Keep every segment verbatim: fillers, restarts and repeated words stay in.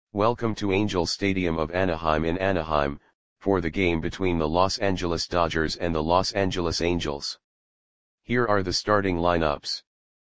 Welcome to Angel Stadium of Anaheim in Anaheim, for the game between the Los Angeles Dodgers and the Los Angeles Angels. Here are the starting lineups.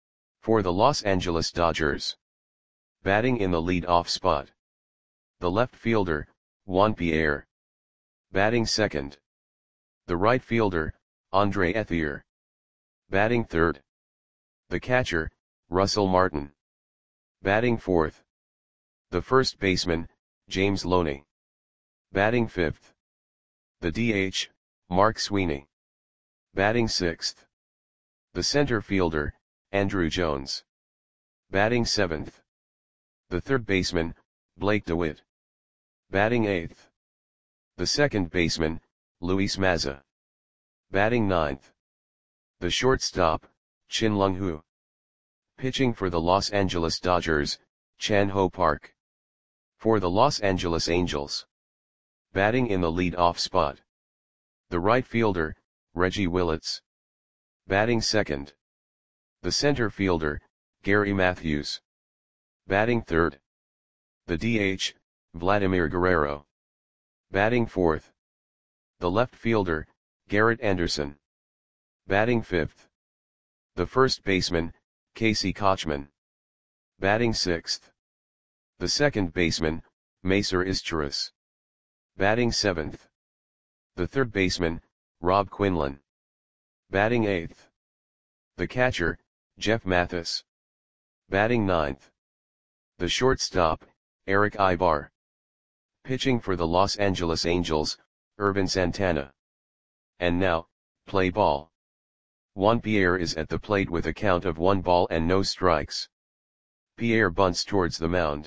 For the Los Angeles Dodgers. Batting in the lead-off spot. The left fielder, Juan Pierre. Batting second. The right fielder, Andre Ethier. Batting third. The catcher, Russell Martin. Batting fourth. The first baseman, James Loney. Batting fifth. The D H, Mark Sweeney. Batting sixth. The center fielder, Andruw Jones. Batting seventh. The third baseman, Blake DeWitt. Batting eighth. The second baseman, Luis Mazza. Batting ninth. The shortstop, Chin Lung Hu. Pitching for the Los Angeles Dodgers, Chan Ho Park. For the Los Angeles Angels. Batting in the lead-off spot. The right fielder, Reggie Willits. Batting second. The center fielder, Gary Matthews. Batting third. The D H, Vladimir Guerrero. Batting fourth. The left fielder, Garrett Anderson. Batting fifth. The first baseman, Casey Kotchman. Batting sixth. The second baseman, Macer Izturis. Batting seventh. The third baseman, Rob Quinlan. Batting eighth. The catcher, Jeff Mathis. Batting ninth. The shortstop, Eric Ibar. Pitching for the Los Angeles Angels, Ervin Santana. And now, play ball. Juan Pierre is at the plate with a count of one ball and no strikes. Pierre bunts towards the mound.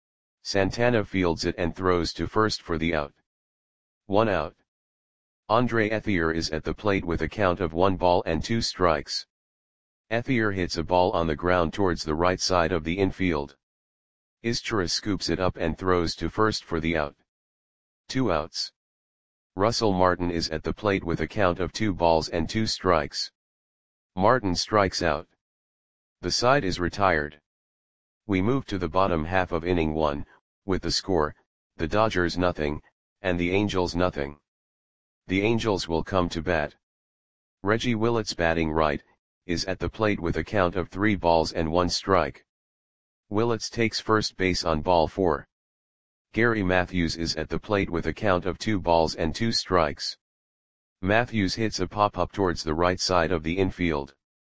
Santana fields it and throws to first for the out. One out. Andre Ethier is at the plate with a count of one ball and two strikes. Ethier hits a ball on the ground towards the right side of the infield. Izturis scoops it up and throws to first for the out. Two outs. Russell Martin is at the plate with a count of two balls and two strikes. Martin strikes out. The side is retired. We move to the bottom half of inning one, with the score, the Dodgers nothing, and the Angels nothing. The Angels will come to bat. Reggie Willits batting right, is at the plate with a count of three balls and one strike. Willits takes first base on ball four. Gary Matthews is at the plate with a count of two balls and two strikes. Matthews hits a pop-up towards the right side of the infield.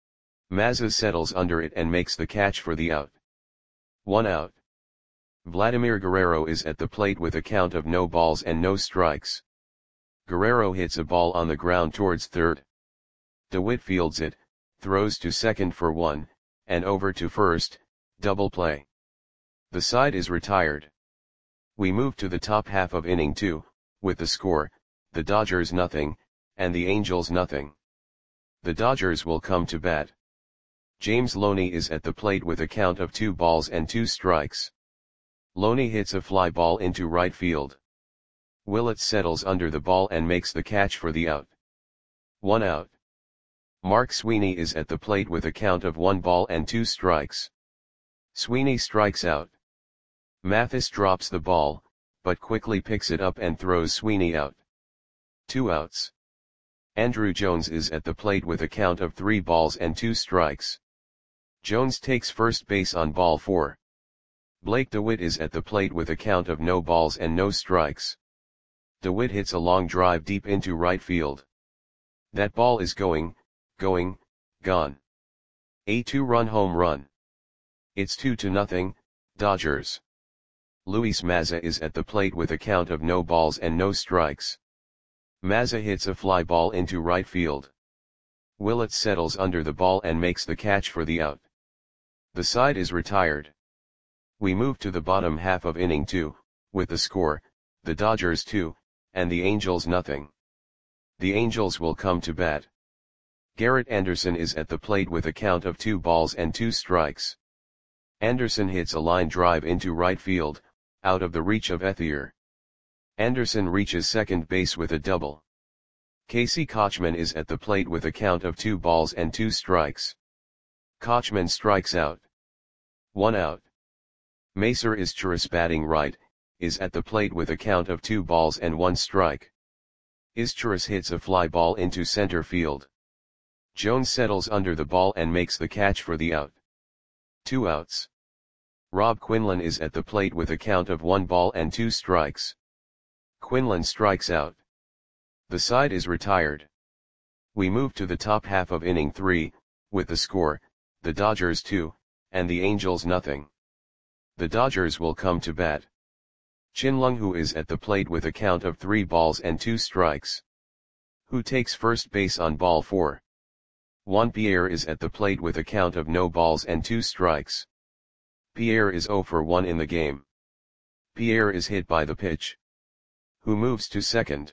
Mazza settles under it and makes the catch for the out. One out. Vladimir Guerrero is at the plate with a count of no balls and no strikes. Guerrero hits a ball on the ground towards third. DeWitt fields it, throws to second for one, and over to first, double play. The side is retired. We move to the top half of inning two, with the score, the Dodgers nothing, and the Angels nothing. The Dodgers will come to bat. James Loney is at the plate with a count of two balls and two strikes. Loney hits a fly ball into right field. Willits settles under the ball and makes the catch for the out. One out. Mark Sweeney is at the plate with a count of one ball and two strikes. Sweeney strikes out. Mathis drops the ball, but quickly picks it up and throws Sweeney out. Two outs. Andruw Jones is at the plate with a count of three balls and two strikes. Jones takes first base on ball four. Blake DeWitt is at the plate with a count of no balls and no strikes. DeWitt hits a long drive deep into right field. That ball is going, going, gone. A two-run home run. It's two to nothing, Dodgers. Luis Mazza is at the plate with a count of no balls and no strikes. Mazza hits a fly ball into right field. Willits settles under the ball and makes the catch for the out. The side is retired. We move to the bottom half of inning two, with the score, the Dodgers two, and the Angels nothing. The Angels will come to bat. Garrett Anderson is at the plate with a count of two balls and two strikes. Anderson hits a line drive into right field, out of the reach of Ethier. Anderson reaches second base with a double. Casey Kotchman is at the plate with a count of two balls and two strikes. Kotchman strikes out. One out. Macer Izturis batting right, is at the plate with a count of two balls and one strike. Izturis hits a fly ball into center field. Jones settles under the ball and makes the catch for the out. Two outs. Rob Quinlan is at the plate with a count of one ball and two strikes. Quinlan strikes out. The side is retired. We move to the top half of inning three, with the score, the Dodgers two, and the Angels nothing. The Dodgers will come to bat. Chin Lung Hu is at the plate with a count of three balls and two strikes. Who takes first base on ball four. Juan Pierre is at the plate with a count of no balls and two strikes. Pierre is zero for one in the game. Pierre is hit by the pitch. Who moves to second.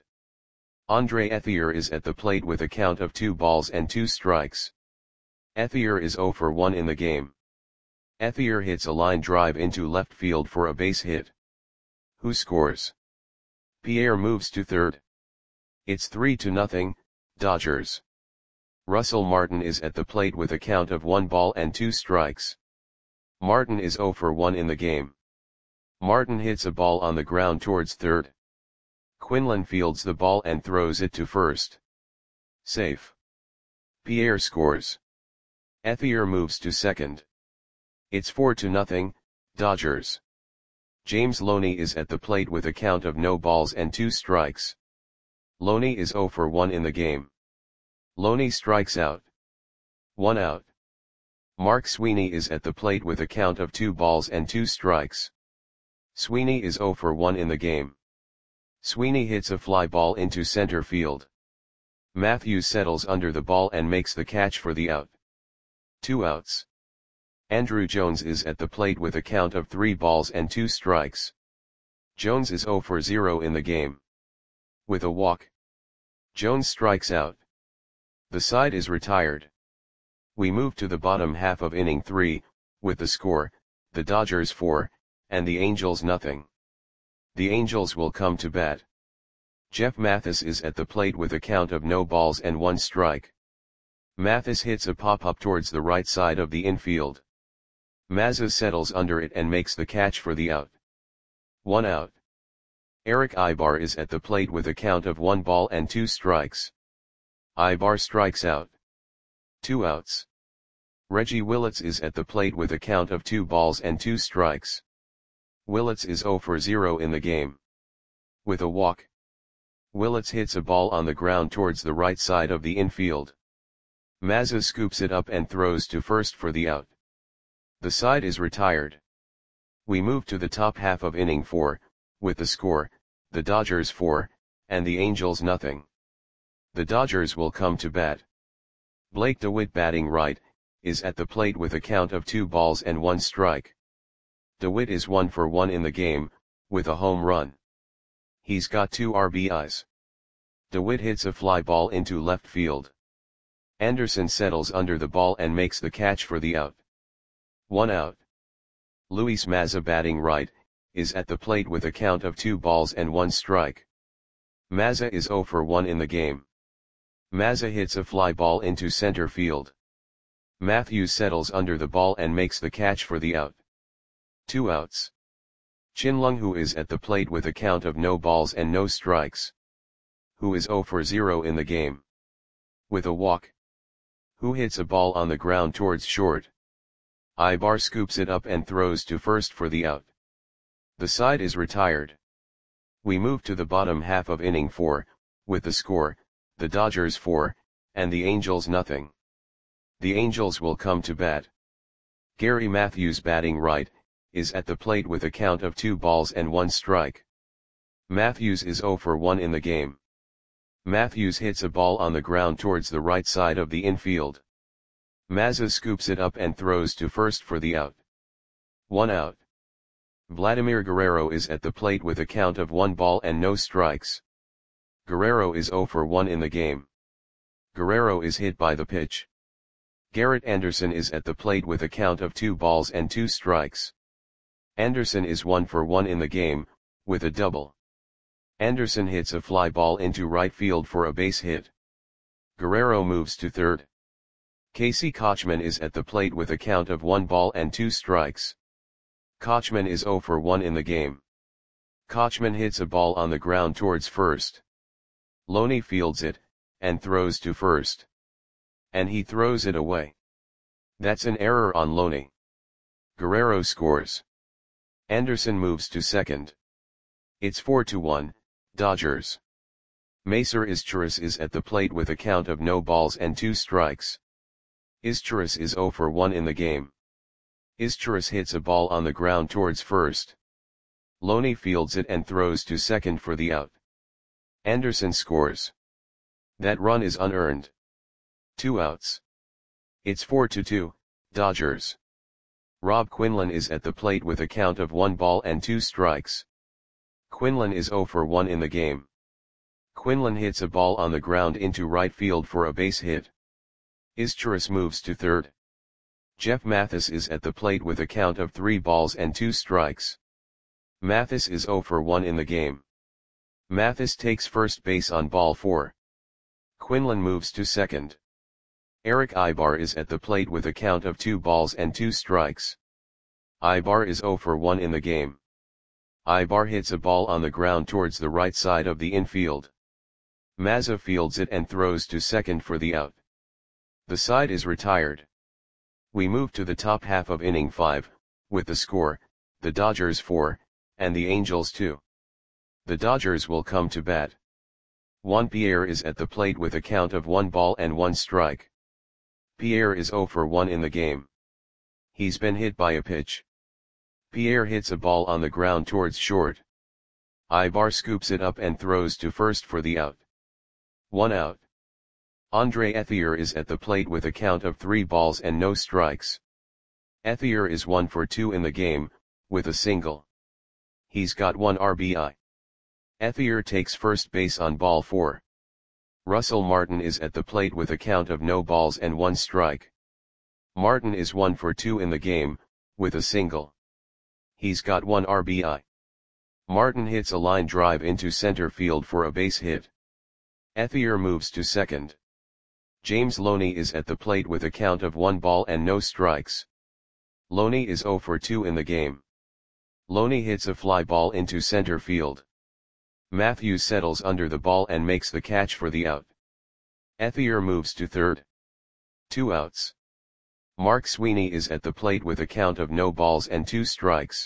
Andre Ethier is at the plate with a count of two balls and two strikes. Ethier is zero for one in the game. Ethier hits a line drive into left field for a base hit. Who scores? Pierre moves to third. It's three to nothing, Dodgers. Russell Martin is at the plate with a count of one ball and two strikes. Martin is zero for one in the game. Martin hits a ball on the ground towards third. Quinlan fields the ball and throws it to first. Safe. Pierre scores. Ethier moves to second. It's four to nothing, Dodgers. James Loney is at the plate with a count of no balls and two strikes. Loney is zero for one in the game. Loney strikes out. One out. Mark Sweeney is at the plate with a count of two balls and two strikes. Sweeney is zero for one in the game. Sweeney hits a fly ball into center field. Matthews settles under the ball and makes the catch for the out. Two outs. Andruw Jones is at the plate with a count of three balls and two strikes. Jones is zero for zero in the game. With a walk. Jones strikes out. The side is retired. We move to the bottom half of inning three, with the score, the Dodgers four, and the Angels nothing. The Angels will come to bat. Jeff Mathis is at the plate with a count of no balls and one strike. Mathis hits a pop-up towards the right side of the infield. Mazza settles under it and makes the catch for the out. One out. Eric Ibar is at the plate with a count of one ball and two strikes. Ibar strikes out. Two outs. Reggie Willits is at the plate with a count of two balls and two strikes. Willits is zero for zero in the game. With a walk. Willits hits a ball on the ground towards the right side of the infield. Mazza scoops it up and throws to first for the out. The side is retired. We move to the top half of inning four, with the score, the Dodgers four, and the Angels nothing. The Dodgers will come to bat. Blake DeWitt batting right, is at the plate with a count of two balls and one strike. DeWitt is one for one in the game, with a home run. He's got two R B Is. DeWitt hits a fly ball into left field. Anderson settles under the ball and makes the catch for the out. One out. Luis Mazza batting right, is at the plate with a count of two balls and one strike. Mazza is zero for one in the game. Mazza hits a fly ball into center field. Matthews settles under the ball and makes the catch for the out. Two outs. Chin Lung Hu is at the plate with a count of no balls and no strikes. Hu is zero for zero in the game. With a walk. Hu hits a ball on the ground towards short. Ibar scoops it up and throws to first for the out. The side is retired. We move to the bottom half of inning four, with the score, the Dodgers four, and the Angels nothing. The Angels will come to bat. Gary Matthews batting right, is at the plate with a count of two balls and one strike. Matthews is zero for one in the game. Matthews hits a ball on the ground towards the right side of the infield. Mazza scoops it up and throws to first for the out. One out. Vladimir Guerrero is at the plate with a count of one ball and no strikes. Guerrero is zero for one in the game. Guerrero is hit by the pitch. Garrett Anderson is at the plate with a count of two balls and two strikes. Anderson is one for one in the game, with a double. Anderson hits a fly ball into right field for a base hit. Guerrero moves to third. Casey Kotchman is at the plate with a count of one ball and two strikes. Kotchman is zero for one in the game. Kochman hits a ball on the ground towards first. Loney fields it, and throws to first. And he throws it away. That's an error on Loney. Guerrero scores. Anderson moves to second. It's four to one, Dodgers. Macer Izturis is at the plate with a count of no balls and two strikes. Izturis is zero for one in the game. Izturis hits a ball on the ground towards first. Loney fields it and throws to second for the out. Anderson scores. That run is unearned. Two outs. It's four to two, Dodgers. Rob Quinlan is at the plate with a count of one ball and two strikes. Quinlan is zero for one in the game. Quinlan hits a ball on the ground into right field for a base hit. Izturis moves to third. Jeff Mathis is at the plate with a count of three balls and two strikes. Mathis is zero for one in the game. Mathis takes first base on ball four. Quinlan moves to second. Eric Ibar is at the plate with a count of two balls and two strikes. Ibar is zero for one in the game. Ibar hits a ball on the ground towards the right side of the infield. Mazza fields it and throws to second for the out. The side is retired. We move to the top half of inning five, with the score, the Dodgers four, and the Angels two. The Dodgers will come to bat. Juan Pierre is at the plate with a count of one ball and one strike. Pierre is zero for one in the game. He's been hit by a pitch. Pierre hits a ball on the ground towards short. Ibar scoops it up and throws to first for the out. One out. Andre Ethier is at the plate with a count of three balls and no strikes. Ethier is one for two in the game, with a single. He's got one R B I. Ethier takes first base on ball four. Russell Martin is at the plate with a count of no balls and one strike. Martin is one for two in the game, with a single. He's got one R B I. Martin hits a line drive into center field for a base hit. Ethier moves to second. James Loney is at the plate with a count of one ball and no strikes. Loney is zero for two in the game. Loney hits a fly ball into center field. Matthews settles under the ball and makes the catch for the out. Ethier moves to third. Two outs. Mark Sweeney is at the plate with a count of no balls and two strikes.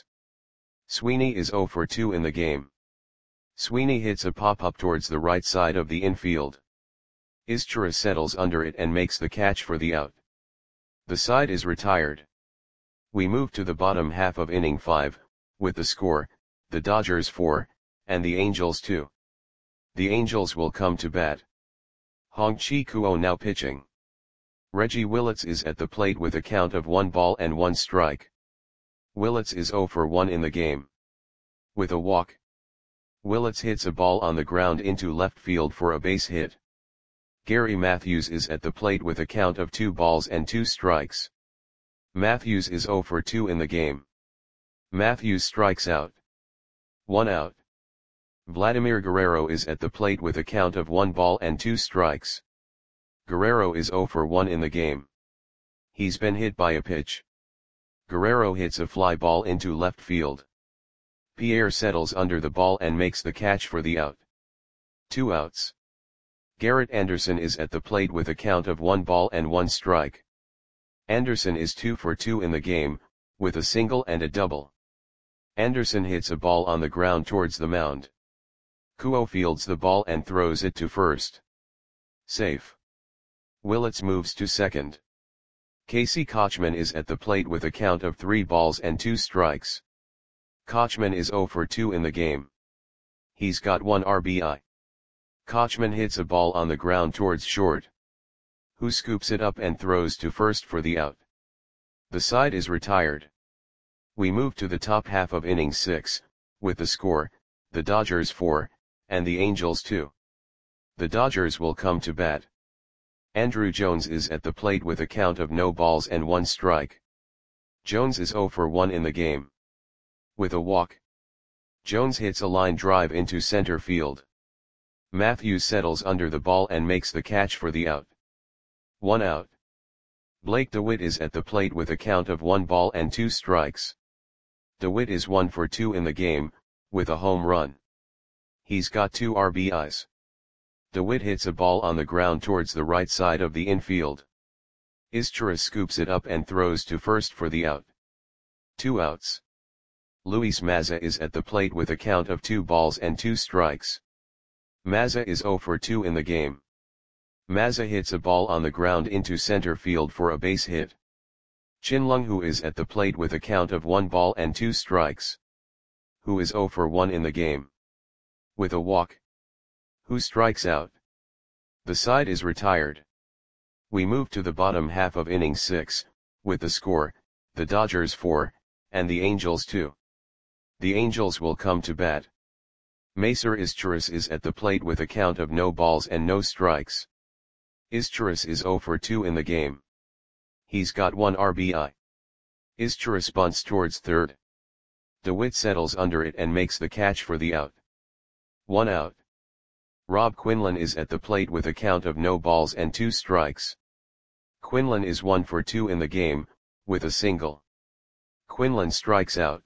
Sweeney is zero for two in the game. Sweeney hits a pop-up towards the right side of the infield. Izturis settles under it and makes the catch for the out. The side is retired. We move to the bottom half of inning five, with the score, the Dodgers four, and the Angels two. The Angels will come to bat. Hong-Chi Kuo now pitching. Reggie Willits is at the plate with a count of one ball and one strike. Willits is zero for one in the game. With a walk. Willits hits a ball on the ground into left field for a base hit. Gary Matthews is at the plate with a count of two balls and two strikes. Matthews is zero for two in the game. Matthews strikes out. One out. Vladimir Guerrero is at the plate with a count of one ball and two strikes. Guerrero is zero for one in the game. He's been hit by a pitch. Guerrero hits a fly ball into left field. Pierre settles under the ball and makes the catch for the out. Two outs. Garrett Anderson is at the plate with a count of one ball and one strike. Anderson is two for two in the game, with a single and a double. Anderson hits a ball on the ground towards the mound. Kuo fields the ball and throws it to first. Safe. Willits moves to second. Casey Kochman is at the plate with a count of three balls and two strikes. Kochman is zero for two in the game. He's got one R B I. Kochman hits a ball on the ground towards short. Who scoops it up and throws to first for the out. The side is retired. We move to the top half of inning six, with the score, the Dodgers four, and the Angels two. The Dodgers will come to bat. Andrew Jones is at the plate with a count of no balls and one strike. Jones is zero for one in the game. With a walk. Jones hits a line drive into center field. Matthews settles under the ball and makes the catch for the out. One out. Blake DeWitt is at the plate with a count of one ball and two strikes. DeWitt is one for two in the game, with a home run. He's got two R B Is. DeWitt hits a ball on the ground towards the right side of the infield. Izturis scoops it up and throws to first for the out. Two outs. Luis Mazza is at the plate with a count of two balls and two strikes. Mazza is zero for two in the game. Mazza hits a ball on the ground into center field for a base hit. Chin-Lung Hu is at the plate with a count of one ball and two strikes. Hu is zero for one in the game. With a walk, Hu strikes out. The side is retired. We move to the bottom half of inning six, with the score, the Dodgers four, and the Angels two. The Angels will come to bat. Macer Izturis is at the plate with a count of no balls and no strikes. Izturis is zero for two in the game. He's got one R B I. Izturis bunts towards third. DeWitt settles under it and makes the catch for the out. One out. Rob Quinlan is at the plate with a count of no balls and two strikes. Quinlan is one for two in the game, with a single. Quinlan strikes out.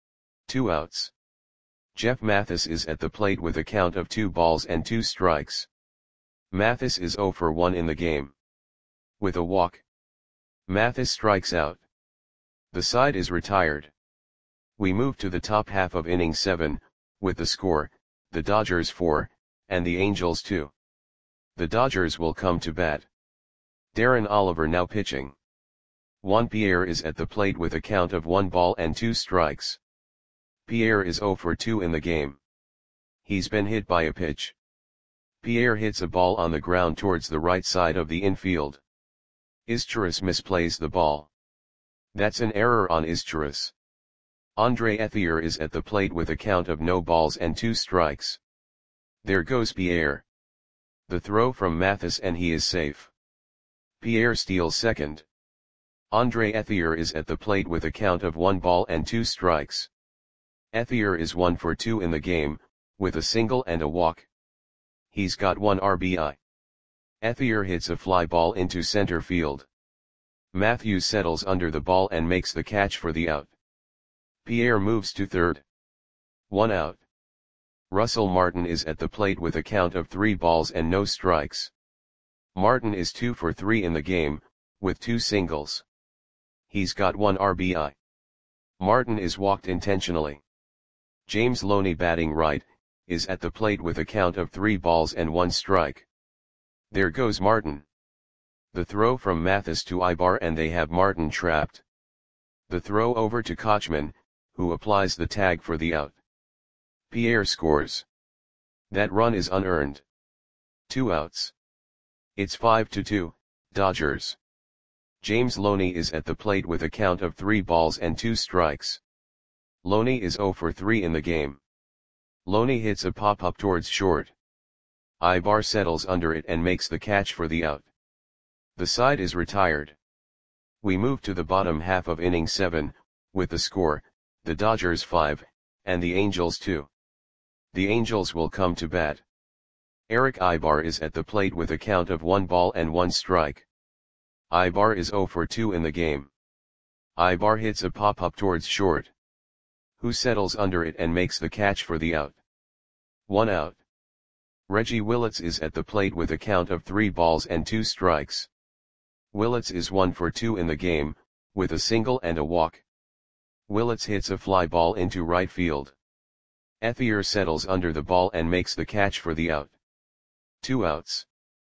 Two outs. Jeff Mathis is at the plate with a count of two balls and two strikes. Mathis is zero for one in the game. With a walk, Mathis strikes out. The side is retired. We move to the top half of inning seven, with the score, the Dodgers four, and the Angels two. The Dodgers will come to bat. Darren Oliver now pitching. Juan Pierre is at the plate with a count of one ball and two strikes. Pierre is zero for two in the game. He's been hit by a pitch. Pierre hits a ball on the ground towards the right side of the infield. Izturis misplays the ball. That's an error on Izturis. Andre Ethier is at the plate with a count of no balls and two strikes. There goes Pierre. The throw from Mathis and he is safe. Pierre steals second. Andre Ethier is at the plate with a count of one ball and two strikes. Ethier is one for two in the game, with a single and a walk. He's got one R B I. Ethier hits a fly ball into center field. Matthews settles under the ball and makes the catch for the out. Pierre moves to third. One out. Russell Martin is at the plate with a count of three balls and no strikes. Martin is two for three in the game, with two singles. He's got one R B I. Martin is walked intentionally. James Loney, batting right, is at the plate with a count of three balls and one strike. There goes Martin. The throw from Mathis to Ibar and they have Martin trapped. The throw over to Kochman, who applies the tag for the out. Pierre scores. That run is unearned. Two outs. It's five to two, Dodgers. James Loney is at the plate with a count of three balls and two strikes. Loney is zero for three in the game. Loney hits a pop-up towards short. Ibar settles under it and makes the catch for the out. The side is retired. We move to the bottom half of inning seven, with the score, the Dodgers five, and the Angels two. The Angels will come to bat. Eric Ibar is at the plate with a count of one ball and one strike. Ibar is zero for two in the game. Ibar hits a pop-up towards short. Who settles under it and makes the catch for the out. One out. Reggie Willits is at the plate with a count of three balls and two strikes. Willits is one for two in the game, with a single and a walk. Willits hits a fly ball into right field. Ethier settles under the ball and makes the catch for the out. Two outs.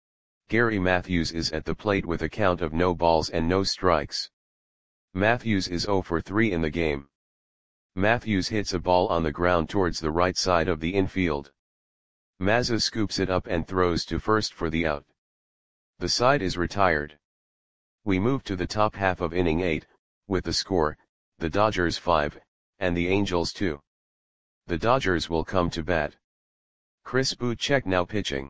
Gary Matthews is at the plate with a count of no balls and no strikes. Matthews is zero for three in the game. Matthews hits a ball on the ground towards the right side of the infield. Mazza scoops it up and throws to first for the out. The side is retired. We move to the top half of inning eight, with the score, the Dodgers five, and the Angels two. The Dodgers will come to bat. Chris Bouchek now pitching.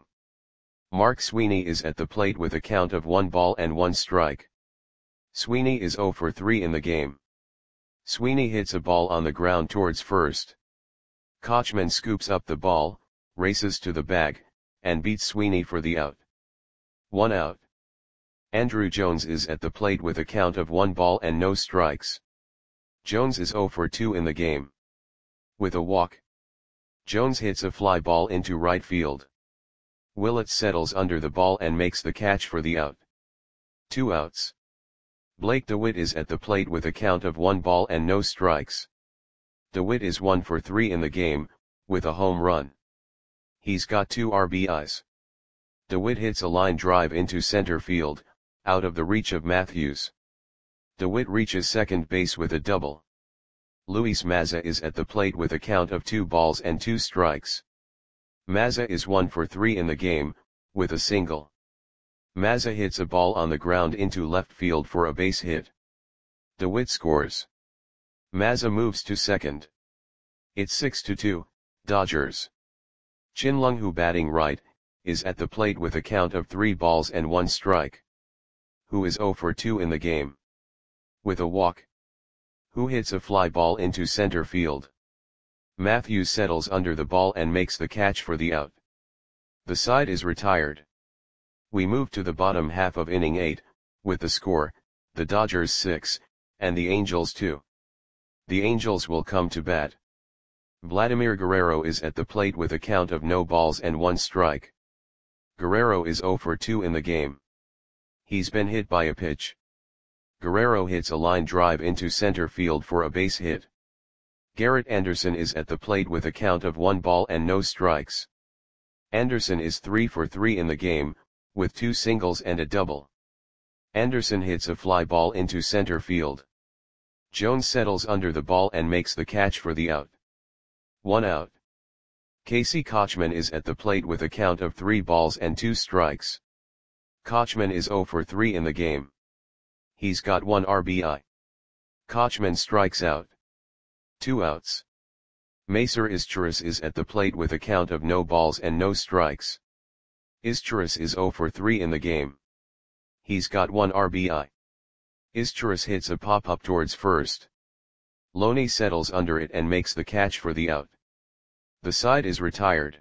Mark Sweeney is at the plate with a count of one ball and one strike. Sweeney is zero for three in the game. Sweeney hits a ball on the ground towards first. Kochman scoops up the ball, races to the bag, and beats Sweeney for the out. One out. Andrew Jones is at the plate with a count of one ball and no strikes. Jones is zero for two in the game. With a walk, Jones hits a fly ball into right field. Willets settles under the ball and makes the catch for the out. Two outs. Blake DeWitt is at the plate with a count of one ball and no strikes. DeWitt is one for three in the game, with a home run. He's got two R B Is. DeWitt hits a line drive into center field, out of the reach of Matthews. DeWitt reaches second base with a double. Luis Mazza is at the plate with a count of two balls and two strikes. Mazza is one for three in the game, with a single. Mazza hits a ball on the ground into left field for a base hit. DeWitt scores. Mazza moves to second. It's six to two, Dodgers. Chin-Lung, who batting right, is at the plate with a count of three balls and one strike. Who is zero for two in the game. With a walk. Who hits a fly ball into center field. Matthews settles under the ball and makes the catch for the out. The side is retired. We move to the bottom half of inning eight, with the score, the Dodgers six, and the Angels two. The Angels will come to bat. Vladimir Guerrero is at the plate with a count of no balls and one strike. Guerrero is zero for two in the game. He's been hit by a pitch. Guerrero hits a line drive into center field for a base hit. Garrett Anderson is at the plate with a count of one ball and no strikes. Anderson is three for three in the game, with two singles and a double. Anderson hits a fly ball into center field. Jones settles under the ball and makes the catch for the out. One out. Casey Kotchman is at the plate with a count of three balls and two strikes. Kotchman is zero for three in the game. He's got one R B I. Kotchman strikes out. Two outs. Macer Izturis is at the plate with a count of no balls and no strikes. Izturis is zero for three in the game. He's got one R B I. Izturis hits a pop-up towards first. Loney settles under it and makes the catch for the out. The side is retired.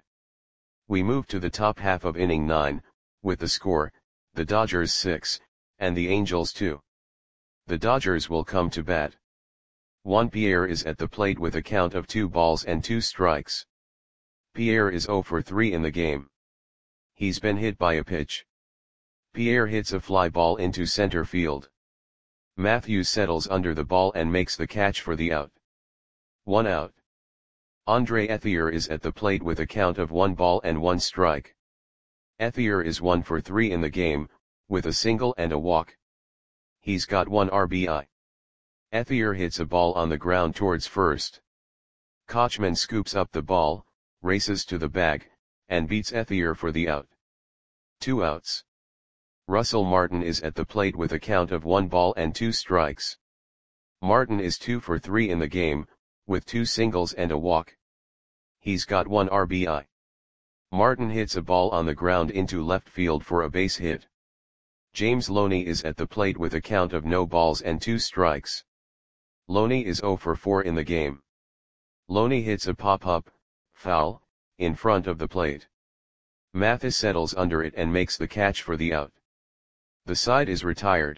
We move to the top half of inning nine, with the score, the Dodgers six, and the Angels two. The Dodgers will come to bat. Juan Pierre is at the plate with a count of two balls and two strikes. Pierre is zero for three in the game. He's been hit by a pitch. Pierre hits a fly ball into center field. Matthews settles under the ball and makes the catch for the out. One out. Andre Ethier is at the plate with a count of one ball and one strike. Ethier is one for three in the game, with a single and a walk. He's got one R B I. Ethier hits a ball on the ground towards first. Kotchman scoops up the ball, races to the bag, and beats Ethier for the out. Two outs. Russell Martin is at the plate with a count of one ball and two strikes. Martin is two for three in the game, with two singles and a walk. He's got one R B I. Martin hits a ball on the ground into left field for a base hit. James Loney is at the plate with a count of no balls and two strikes. Loney is zero for four in the game. Loney hits a pop-up, foul, in front of the plate. Mathis settles under it and makes the catch for the out. The side is retired.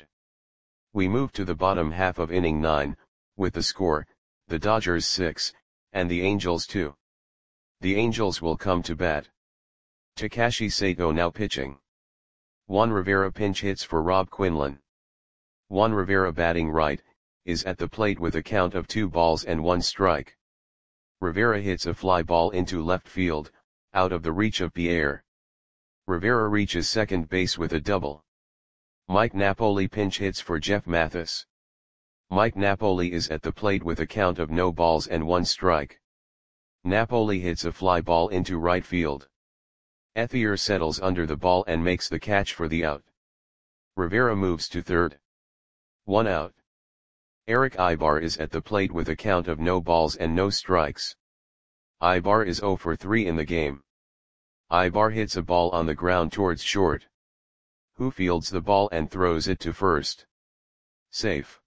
We move to the bottom half of inning nine, with the score, the Dodgers six, and the Angels two. The Angels will come to bat. Takashi Sato now pitching. Juan Rivera pinch hits for Rob Quinlan. Juan Rivera batting right, is at the plate with a count of two balls and one strike. Rivera hits a fly ball into left field, out of the reach of Pierre. Rivera reaches second base with a double. Mike Napoli pinch hits for Jeff Mathis. Mike Napoli is at the plate with a count of no balls and one strike. Napoli hits a fly ball into right field. Ethier settles under the ball and makes the catch for the out. Rivera moves to third. One out. Eric Ibar is at the plate with a count of no balls and no strikes. Ibar is zero for three in the game. Ibar hits a ball on the ground towards short. Who fields the ball and throws it to first. Safe.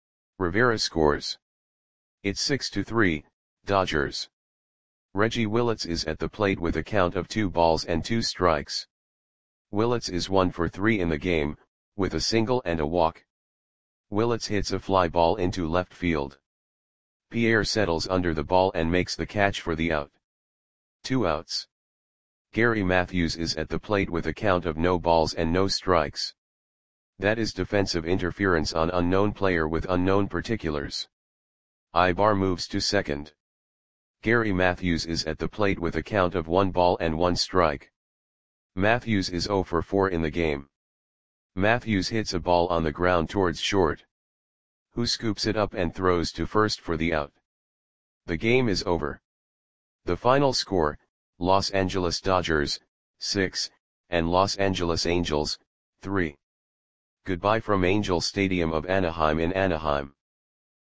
Rivera scores. It's six to three, Dodgers. Reggie Willets is at the plate with a count of two balls and two strikes. Willets is one for three in the game, with a single and a walk. Willets hits a fly ball into left field. Pierre settles under the ball and makes the catch for the out. Two outs. Gary Matthews is at the plate with a count of no balls and no strikes. That is defensive interference on unknown player with unknown particulars. Ibar moves to second. Gary Matthews is at the plate with a count of one ball and one strike. Matthews is zero for four in the game. Matthews hits a ball on the ground towards short, who scoops it up and throws to first for the out. The game is over. The final score, Los Angeles Dodgers, six, and Los Angeles Angels, three. Goodbye from Angel Stadium of Anaheim in Anaheim.